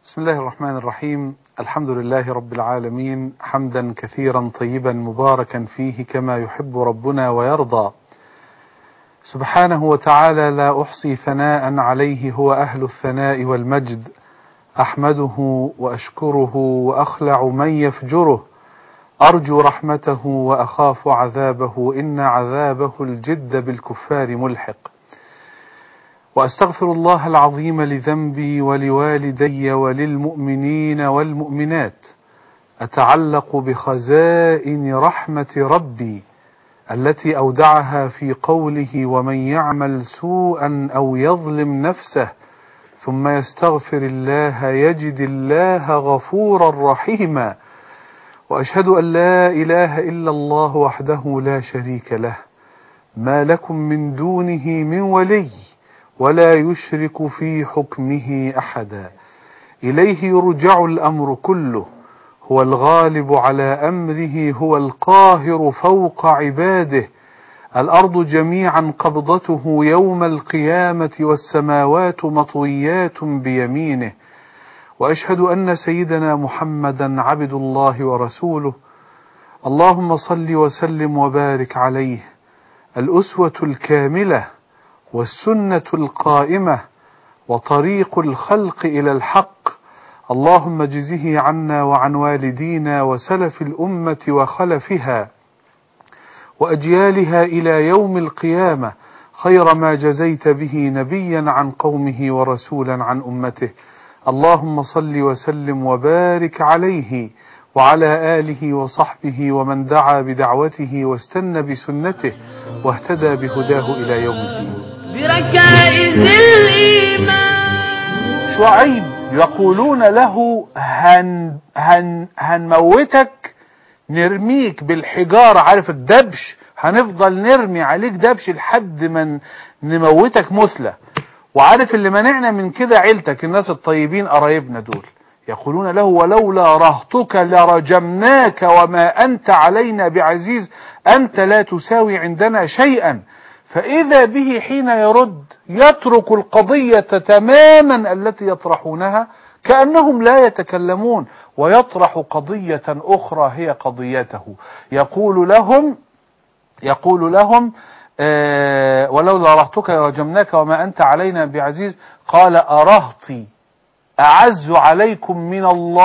بسم الله الرحمن الرحيم. الحمد لله رب العالمين، حمدا كثيرا طيبا مباركا فيه كما يحب ربنا ويرضى. سبحانه وتعالى لا أحصي ثناء عليه، هو أهل الثناء والمجد. أحمده وأشكره وأخلع من يفجره، أرجو رحمته وأخاف عذابه، إن عذابه الجد بالكفار ملحق. وأستغفر الله العظيم لذنبي ولوالدي وللمؤمنين والمؤمنات. أتعلق بخزائن رحمة ربي التي أودعها في قوله: ومن يعمل سوءا أو يظلم نفسه ثم يستغفر الله يجد الله غفورا رحيما. وأشهد أن لا إله إلا الله وحده لا شريك له، ما لكم من دونه من ولي ولا يشرك في حكمه أحدا. إليه يرجع الأمر كله، هو الغالب على أمره، هو القاهر فوق عباده. الأرض جميعا قبضته يوم القيامة، والسماوات مطويات بيمينه. وأشهد أن سيدنا محمدا عبد الله ورسوله. اللهم صل وسلم وبارك عليه، الأسوة الكاملة والسنة القائمة وطريق الخلق إلى الحق. اللهم اجزه عنا وعن والدينا وسلف الأمة وخلفها وأجيالها إلى يوم القيامة خير ما جزيت به نبيا عن قومه ورسولا عن أمته. اللهم صل وسلم وبارك عليه وعلى آله وصحبه ومن دعا بدعوته واستنى بسنته واهتدى بهداه إلى يوم الدين. بركائز الإيمان. شعيب يقولون له هنموتك، نرميك بالحجارة، عارف الدبش، هنفضل نرمي عليك دبش لحد ما نموتك مثلى. وعارف اللي منعنا من كده عيلتك، الناس الطيبين قرايبنا دول. يقولون له ولولا رهطك لرجمناك وما أنت علينا بعزيز، أنت لا تساوي عندنا شيئا. فإذا به حين يرد يترك القضية تماما التي يطرحونها كأنهم لا يتكلمون، ويطرح قضية أخرى هي قضيته. يقول لهم ولولا رهطك لرجمناك وما أنت علينا بعزيز. قال أرهطي أعز عليكم من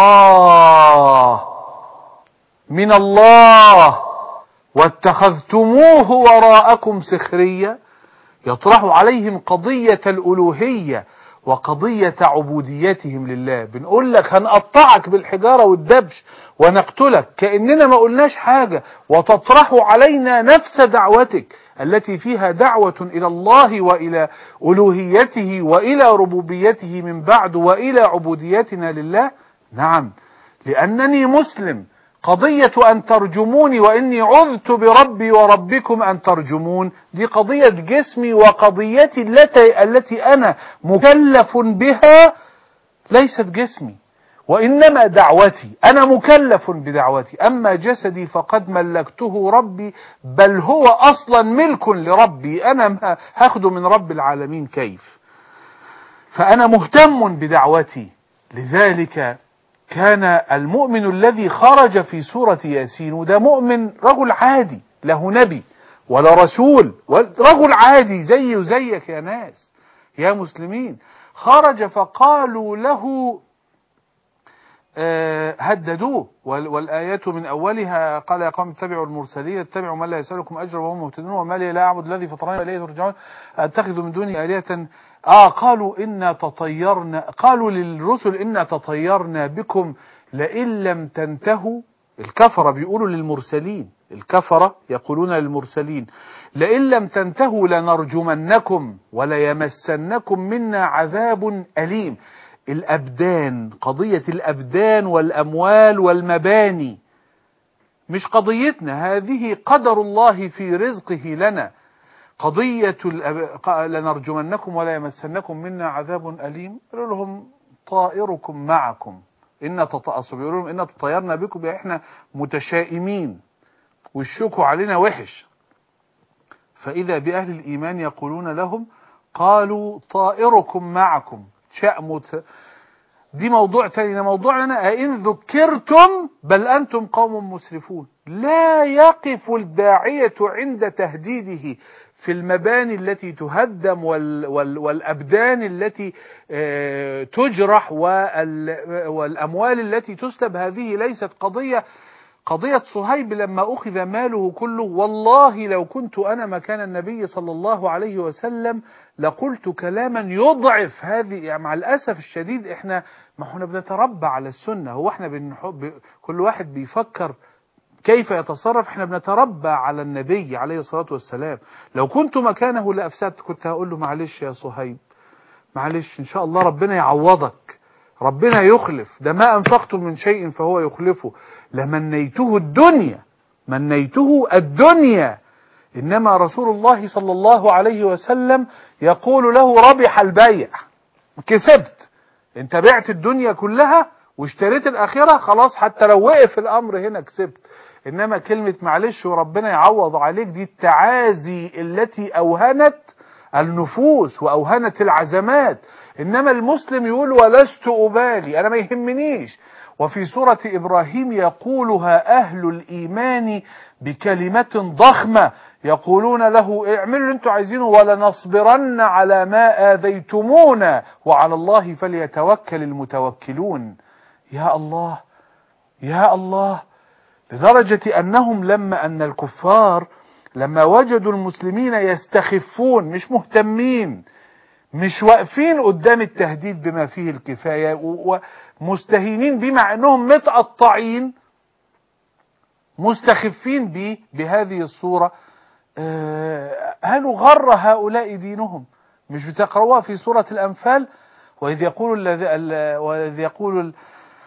الله واتخذتموه وراءكم سخريا. يطرح عليهم قضية الألوهية وقضية عبوديتهم لله. بنقول لك هنقطعك بالحجارة والدبش ونقتلك كأننا ما قلناش حاجة، وتطرح علينا نفس دعوتك التي فيها دعوة إلى الله وإلى ألوهيته وإلى ربوبيته من بعد وإلى عبوديتنا لله. نعم، لأنني مسلم. قضية أن ترجموني وإني عذت بربي وربكم أن ترجمون، دي قضية جسمي، وقضيتي التي أنا مكلف بها ليست جسمي، وإنما دعوتي. أنا مكلف بدعوتي، أما جسدي فقد ملكته ربي، بل هو أصلا ملك لربي، أنا ما هاخده من رب العالمين كيف؟ فأنا مهتم بدعوتي. لذلك كان المؤمن الذي خرج في سورة ياسين، وده مؤمن رجل عادي، له نبي ولا رسول، رجل عادي زي وزيك يا ناس يا مسلمين، خرج فقالوا له هددوه. والآيات من أولها قال يا قوم اتبعوا المرسلين، اتبعوا من لا يسألكم أجرا وهم مهتدون، وما لي لا أعبد الذي فطرني وإليه ترجعون، أتخذ من دونه آلهة. قالوا للرسل إنا تطيرنا بكم لئن لم تنتهوا. الكفرة بيقولوا للمرسلين، الكفرة يقولون للمرسلين لئن لم تنتهوا لنرجمنكم وليمسنكم منا عذاب أليم. الأبدان، قضية الأبدان والأموال والمباني مش قضيتنا، هذه قدر الله في رزقه لنا. قضية لنرجمنكم ولا يمسنكم منا عذاب أليم. يقول لهم طائركم معكم، بيقولوا لهم إن تطيرنا بكم، يعني إحنا متشائمين والشكوا علينا وحش. فإذا بأهل الإيمان يقولون لهم قالوا طائركم معكم، شأم دي موضوع تاني. موضوعنا أئن ذكرتم بل أنتم قوم مسرفون. لا يقف الداعية عند تهديده في المباني التي تهدم والأبدان التي تجرح والأموال التي تسلب. هذه ليست قضية صهيب لما أخذ ماله كله. والله لو كنت أنا مكان النبي صلى الله عليه وسلم لقلت كلاما يضعف هذه. يعني مع الأسف الشديد احنا بنتربى على السنة. هو احنا كل واحد بيفكر كيف يتصرف. احنا بنتربى على النبي عليه الصلاة والسلام. لو كنت مكانه لأفسدت، كنت هقول له معلش يا صهيب، معلش إن شاء الله ربنا يعوضك، ربنا يخلف، ده ما أنفقتم من شيء فهو يخلفه. لمنيته الدنيا. إنما رسول الله صلى الله عليه وسلم يقول له ربح البيع، كسبت، انت بعت الدنيا كلها واشتريت الآخرة، خلاص حتى لو وقف الأمر هنا كسبت. إنما كلمة معلش وربنا يعوض عليك دي التعازي التي أوهنت النفوس وأوهنت العزمات. إنما المسلم يقول ولست أبالي، أنا ما يهمنيش. وفي سورة إبراهيم يقولها أهل الإيمان بكلمة ضخمة، يقولون له اعملوا اللي انتوا عايزينه ولنصبرن على ما آذيتمونا وعلى الله فليتوكل المتوكلون. يا الله يا الله. لدرجة أنهم أن الكفار لما وجدوا المسلمين يستخفون، مش مهتمين، مش واقفين قدام التهديد بما فيه الكفاية ومستهينين بيه، مع أنهم متقطعين مستخفين به بهذه الصورة، هل غر هؤلاء دينهم؟ مش بتقرأوها في سورة الأنفال؟ وإذ يقول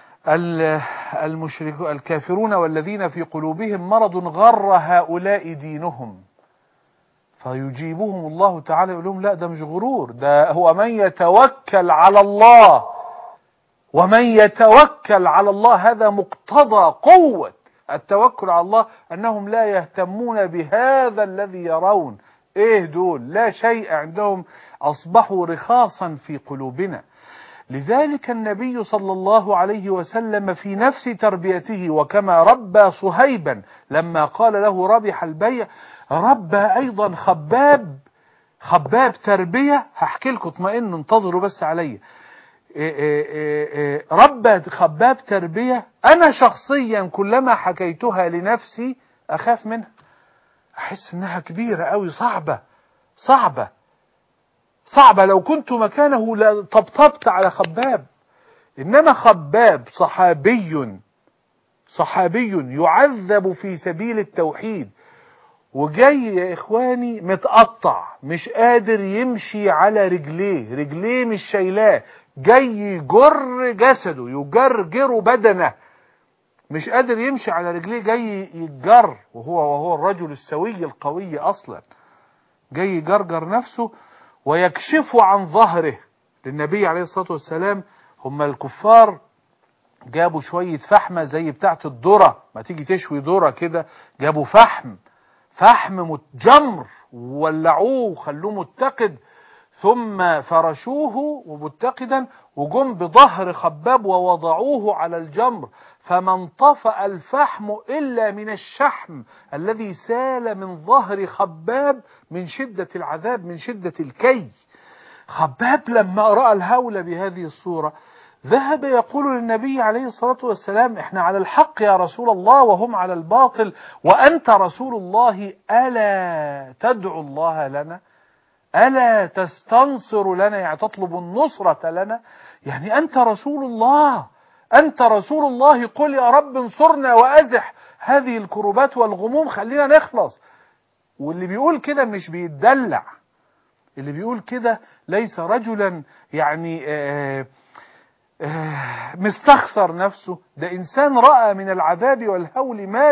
الكافرون والذين في قلوبهم مرض غر هؤلاء دينهم، فيجيبهم الله تعالى يقول لهم لا، ده مش غرور، ده هو من يتوكل على الله. ومن يتوكل على الله، هذا مقتضى قوة التوكل على الله، أنهم لا يهتمون بهذا الذي يرون. إيه دول؟ لا شيء عندهم، أصبحوا رخاصا في قلوبنا. لذلك النبي صلى الله عليه وسلم في نفس تربيته، وكما ربى صهيبا لما قال له ربح البيع، ربى أيضا خباب تربية. هحكي لكم، اطمئنوا انتظروا بس عليا. ربى خباب تربية أنا شخصيا كلما حكيتها لنفسي أخاف منها، أحس إنها كبيرة أوي، صعبة. لو كنت مكانه لطبطبت على خباب. إنما خباب صحابي يعذب في سبيل التوحيد، وجاي يا إخواني متقطع، مش قادر يمشي على رجليه مش شايلاه، جاي يجر جسده، يجرجر بدنه، مش قادر يمشي على رجليه، جاي يتجر، وهو الرجل السوي القوي أصلا، جاي يجرجر نفسه ويكشف عن ظهره للنبي عليه الصلاة والسلام. هم الكفار جابوا شوية فحمة زي بتاعة الذرة، ما تيجي تشوي ذرة كده، جابوا فحم متجمر وولعوه وخلوه متقد، ثم فرشوه متقدا وجم بظهر خباب ووضعوه على الجمر، فما انطفأ الفحم إلا من الشحم الذي سال من ظهر خباب من شدة العذاب، من شدة الكي. خباب لما رأى الهول بهذه الصورة ذهب يقول للنبي عليه الصلاة والسلام احنا على الحق يا رسول الله وهم على الباطل، وأنت رسول الله، ألا تدعو الله لنا؟ ألا تستنصر لنا؟ يعني تطلب النصرة لنا، يعني أنت رسول الله، قل يا رب انصرنا وأزح هذه الكربات والغموم، خلينا نخلص. واللي بيقول كده مش بيتدلع، اللي بيقول كده ليس رجلا يعني مستخسر نفسه، ده إنسان رأى من العذاب والهول ما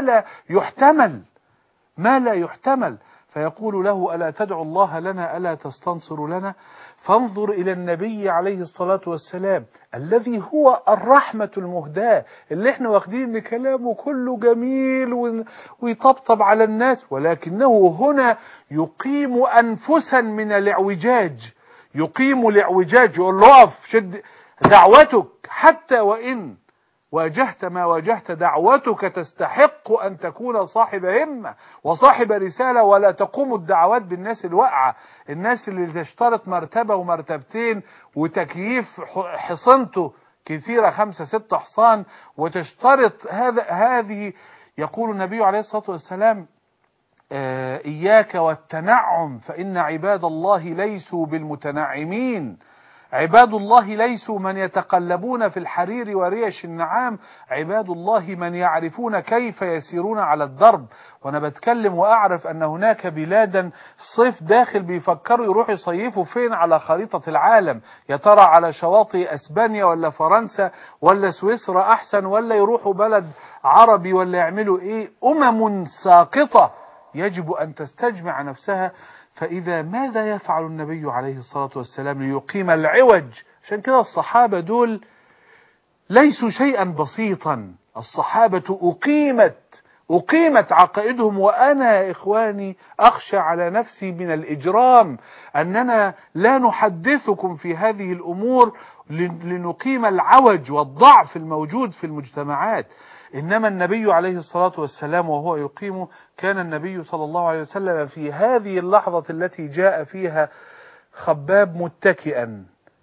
لا يحتمل، فيقول له ألا تدعو الله لنا، ألا تستنصر لنا؟ فانظر إلى النبي عليه الصلاة والسلام الذي هو الرحمة المهداة، اللي احنا واخدين ان كلامه كله جميل ويطبطب على الناس، ولكنه هنا يقيم أنفسا من الاعوجاج، يقول له اقف، شد، دعوتك حتى وإن واجهت ما واجهت، دعوتك تستحق أن تكون صاحب همة وصاحب رسالة، ولا تقوم الدعوات بالناس الواقعة، الناس اللي تشترط مرتبة ومرتبتين وتكييف حصنته كثيرة 5 6 حصان، وتشترط هذه. يقول النبي عليه الصلاة والسلام: إياك والتنعم فإن عباد الله ليسوا بالمتنعمين. عباد الله ليسوا من يتقلبون في الحرير وريش النعام، عباد الله من يعرفون كيف يسيرون على الدرب. وانا بتكلم واعرف ان هناك بلادا صيف داخل بيفكروا يروحوا يصيفوا فين على خريطة العالم، يا ترى على شواطئ اسبانيا ولا فرنسا ولا سويسرا احسن، ولا يروحوا بلد عربي، ولا يعملوا ايه. ساقطة يجب ان تستجمع نفسها. فإذا ماذا يفعل النبي عليه الصلاة والسلام ليقيم العوج؟ عشان كده الصحابة دول ليسوا شيئا بسيطا، الصحابة أقيمت عقائدهم. وأنا يا إخواني أخشى على نفسي من الإجرام أننا لا نحدثكم في هذه الأمور لنقيم العوج والضعف الموجود في المجتمعات. إنما النبي عليه الصلاة والسلام وهو يقيم، كان النبي صلى الله عليه وسلم في هذه اللحظة التي جاء فيها خباب متكئا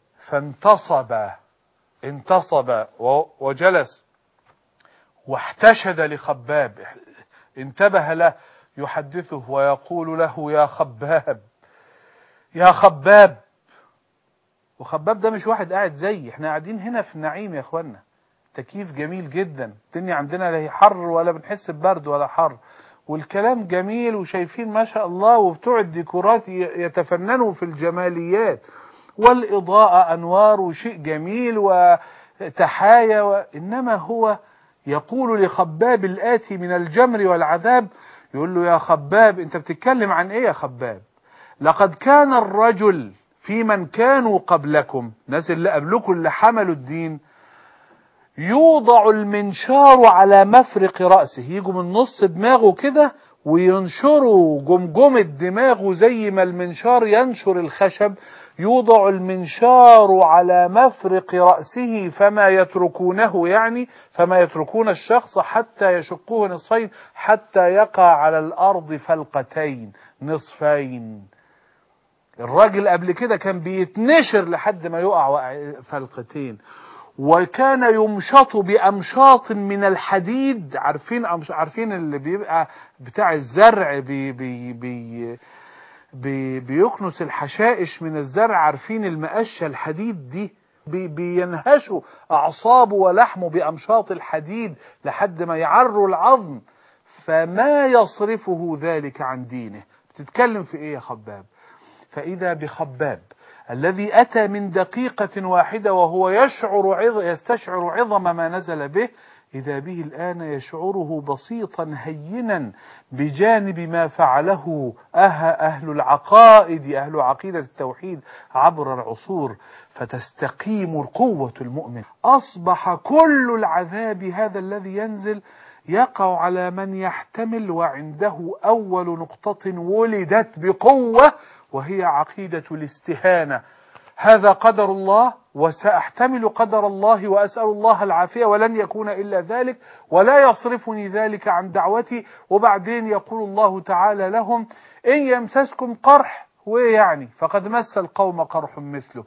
انتصب وجلس واحتشد لخباب، انتبه له يحدثه ويقول له: يا خباب. وخباب ده مش واحد قاعد زي احنا قاعدين هنا في النعيم يا اخوانا، تكييف جميل جدا، الدنيا عندنا لا هي حر ولا بنحس ببرد ولا حر، والكلام جميل وشايفين ما شاء الله، وبتوع الديكورات يتفننوا في الجماليات، والإضاءة أنوار وشيء جميل وتحايا. إنما هو يقول لخباب الآتي من الجمر والعذاب، يقول له: يا خباب، أنت بتتكلم عن إيه يا خباب؟ لقد كان الرجل في من كانوا قبلكم، الناس اللي قبلكم اللي حملوا الدين، يوضع المنشار على مفرق رأسه، يجوا من نص دماغه كده وينشروا جمجمة دماغه زي ما المنشار ينشر الخشب، يوضع المنشار على مفرق رأسه فما يتركونه، يعني فما يتركون الشخص حتى يشقوه نصفين، حتى يقع على الأرض فلقتين نصفين. الراجل قبل كده كان بيتنشر لحد ما يقع فلقتين، وكان يمشط بأمشاط من الحديد. عارفين اللي بيبقى بتاع الزرع بيكنس الحشائش من الزرع، عارفين المقشة الحديد دي، بينهشوا أعصابه ولحمه بأمشاط الحديد لحد ما يعروا العظم، فما يصرفه ذلك عن دينه. بتتكلم في ايه يا خباب؟ فإذا بخباب الذي أتى من دقيقة واحدة وهو يستشعر عظم ما نزل به، إذا به الآن يشعره بسيطا هينا بجانب ما فعله أهل العقائد، أهل عقيدة التوحيد عبر العصور، فتستقيم قوة المؤمن. أصبح كل العذاب هذا الذي ينزل يقع على من يحتمل وعنده أول نقطة ولدت بقوة، وهي عقيدة الاستهانة. هذا قدر الله وسأحتمل قدر الله وأسأل الله العافية ولن يكون إلا ذلك، ولا يصرفني ذلك عن دعوتي. وبعدين يقول الله تعالى لهم: إن يمسسكم قرح، ويعني فقد مس القوم قرح مثله.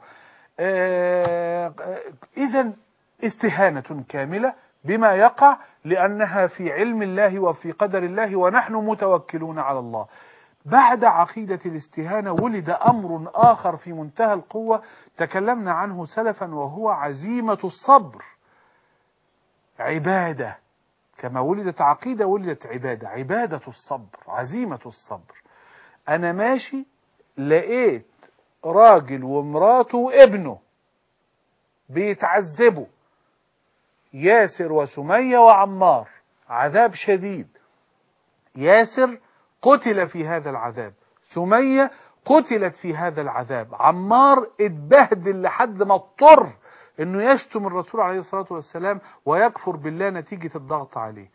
إذن استهانة كاملة بما يقع، لأنها في علم الله وفي قدر الله، ونحن متوكلون على الله. بعد عقيدة الاستهانة ولد أمر آخر في منتهى القوة تكلمنا عنه سلفا، وهو عزيمة الصبر. عبادة، كما ولدت عقيدة ولدت عبادة، عبادة الصبر، عزيمة الصبر. أنا ماشي لقيت راجل ومراته وابنه بيتعذبوا، ياسر وسمية وعمار، عذاب شديد. ياسر قتل في هذا العذاب، سمية قتلت في هذا العذاب، عمار اتبهدل لحد ما اضطر انه يشتم الرسول عليه الصلاة والسلام ويكفر بالله نتيجة الضغط عليه.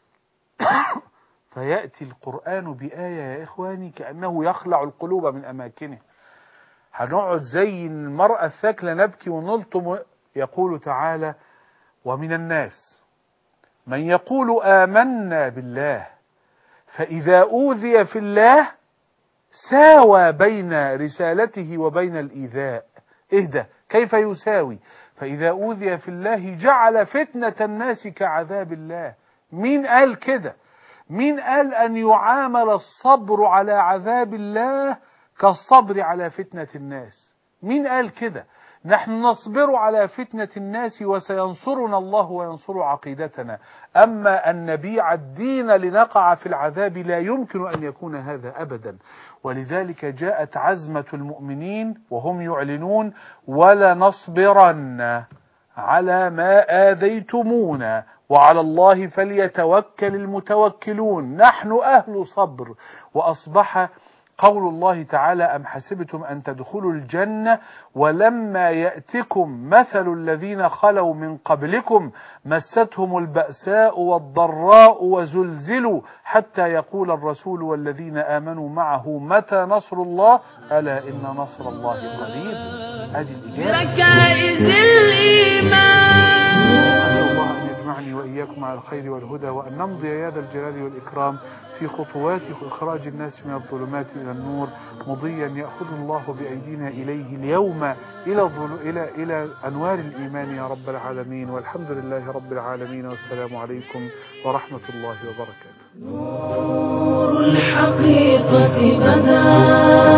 فيأتي القرآن بآية يا إخواني كأنه يخلع القلوب من أماكنه. هنقعد زي المرأة الثاكلة نبكي ونلطم يقول تعالى: ومن الناس من يقول آمنا بالله فإذا أوذي في الله ساوى بين رسالته وبين الإيذاء. اهدى، كيف يساوي؟ فإذا أوذي في الله جعل فتنة الناس كعذاب الله. مين قال كده؟ مين قال أن يعامل الصبر على عذاب الله كالصبر على فتنة الناس؟ مين قال كده؟ نحن نصبر على فتنة الناس وسينصرنا الله وينصر عقيدتنا. أما أن نبيع الدين لنقع في العذاب لا يمكن أن يكون هذا أبدا. ولذلك جاءت عزمة المؤمنين وهم يعلنون: ولنصبرن على ما آذيتمونا وعلى الله فليتوكل المتوكلون. نحن أهل صبر. وأصبح قول الله تعالى: أم حسبتم أن تدخلوا الجنة ولما يأتكم مثل الذين خلوا من قبلكم مستهم البأساء والضراء وزلزلوا حتى يقول الرسول والذين آمنوا معه متى نصر الله ألا إن نصر الله قريب. هذه الإجابة. أسأل الله أن يجمعني وإياكم على الخير والهدى، وأن نمضي يا ذا الجلال والإكرام في خطوات إخراج الناس من الظلمات إلى النور، مضيا يأخذ الله بأيدينا إليه اليوم إلى أنوار الإيمان يا رب العالمين. والحمد لله رب العالمين، والسلام عليكم ورحمة الله وبركاته. نور الحقيقة بدا